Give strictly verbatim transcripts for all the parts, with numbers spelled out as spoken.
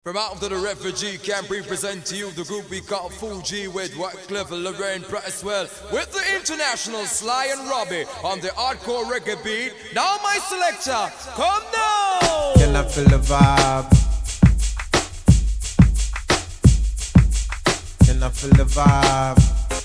From out of the refugee camp, we present to you the group we call Fuji with Wycliffe, Lorraine, Presswell, with the international Sly and Robbie on the hardcore reggae beat. Now my selector, come down! Can I feel the vibe? Can I feel the vibe?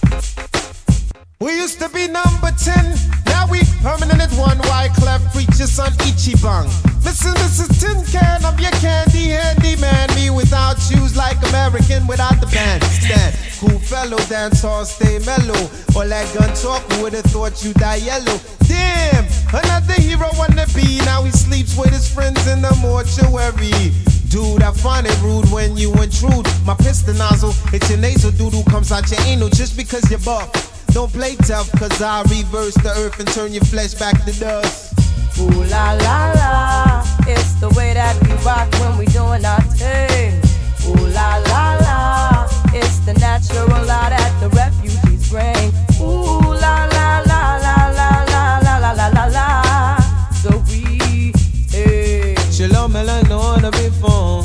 We used to be number ten, now we permanent at one. Wyclef preacher son Ichiban. Missus Missus Tin Can, I'm your candy handy man. Me without shoes like American without the bandstand. Cool fellow, dance hall, stay mellow. All that gun talk, who would've thought you die yellow? Damn, another hero wanna be. Now he sleeps with his friends in the mortuary. Dude, I find it rude when you intrude. My piston nozzle, it's your nasal doodle comes out your anal just because you're buff. Don't play tough, cause I reverse the earth and turn your flesh back to dust. Ooh la la la, it's the way that we rock when we doing our thing. Ooh la la la, it's the natural law that the refugees bring. Ooh la la la la la la la la la la la. So we, hey. Shalom, I know on the before.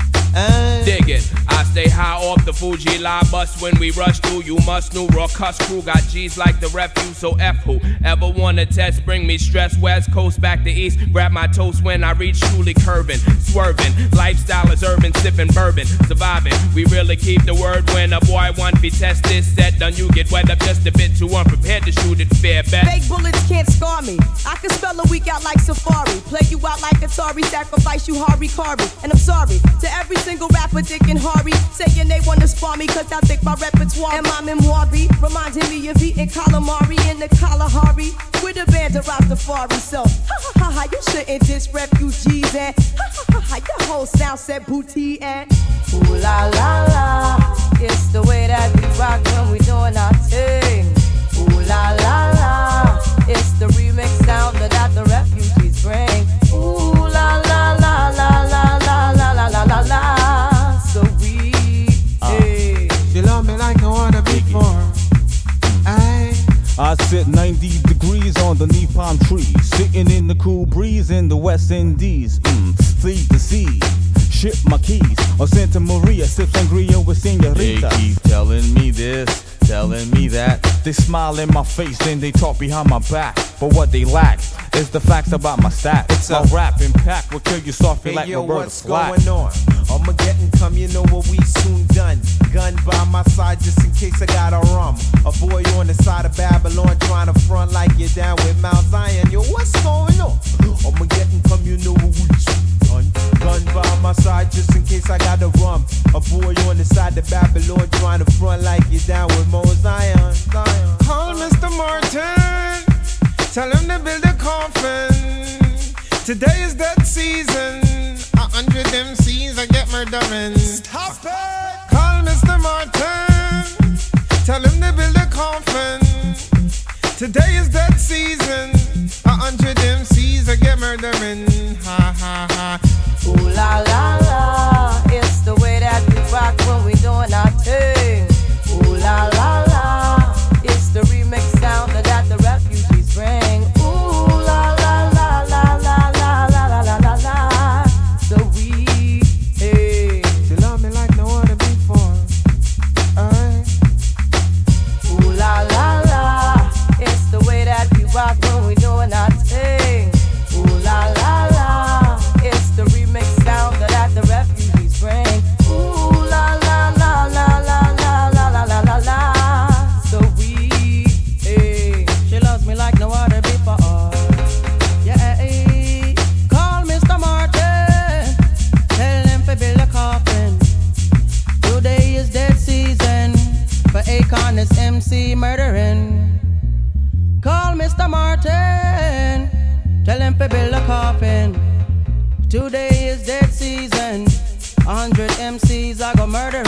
Dig it. I stay high off the Fuji line bus when we rush through. You must know raw cuss crew got G's like the refuse. So F who ever wanna test? Bring me stress. West Coast back to East. Grab my toast when I reach truly curving, swerving. Lifestyle is urban, sipping bourbon, surviving. We really keep the word when a boy want be test this set. Done you get wet up just a bit too unprepared to shoot it fair bet. Fake bullets can't scar me. I can spell a week out like Safari. Play you out like Atari. Sacrifice you Hari Kari. And I'm sorry to every single rapper, Dick and Hari, saying they wanna spar me cause I think my repertoire and my memoir be reminding me of eating calamari in the Kalahari with a band of Rastafari. So, ha ha ha ha, you shouldn't diss refugees and ha ha ha ha, your whole sound set booty and ooh la la la, it's the way that we rock when we doing our thing. Ooh la la la, it's the remix sound that the refugees bring. Ooh la la la la la la la la la la la. So we, hey. You love me like I wanna be for. Aye. I sit ninety degrees underneath palm trees, sitting in the cool breeze in the West Indies. Mm, feed the sea, ship my keys on Santa Maria, sip sangria with señorita. They keep telling me this, telling me that. They smile in my face, then they talk behind my back. But what they lack is the facts about my stats. It's my a rap impact will kill you softly hey, like yo, Roberta what's Flack. going on? Armageddon come, you know what we soon done. Gun by my side just in case I got a rum. A boy on the side of Babylon trying to front like you're down with Mount Zion. Yo, what's going on? Armageddon come, you know what we soon done. Gun by my side just in case I got a rum. A boy on the side of Babylon trying to front like you're down with Mount Zion. Zion. Call Mister Martin, tell him to build a coffin. Today is that season. A hundred M Cs I get murdering. Stop it! Call Mister Martin, tell him to build a coffin. Today is that season. A hundred M Cs I get murdering. Ha ha ha. Ooh la la la, it's the way that we rock when we doing our thing. Ooh la la la, it's the remix sound that the refugees bring. Ooh la la la la la la la la la la la. So we, hey. You love me like no other before. Aye. Ooh la la la, it's the way that we rock when we doing our thing. Ooh la la la, it's the remix sound that the refugees bring. Ooh la la la la la la la la la la la. So we, hey. She loves me like no other before. Yeah, call Mister Martin, tell him to build a coffin. Today is dead season for Akon, this M C murdering. Call Mister Martin, tell him to build a coffin. Today is dead season, a hundred M Cs I go murdering.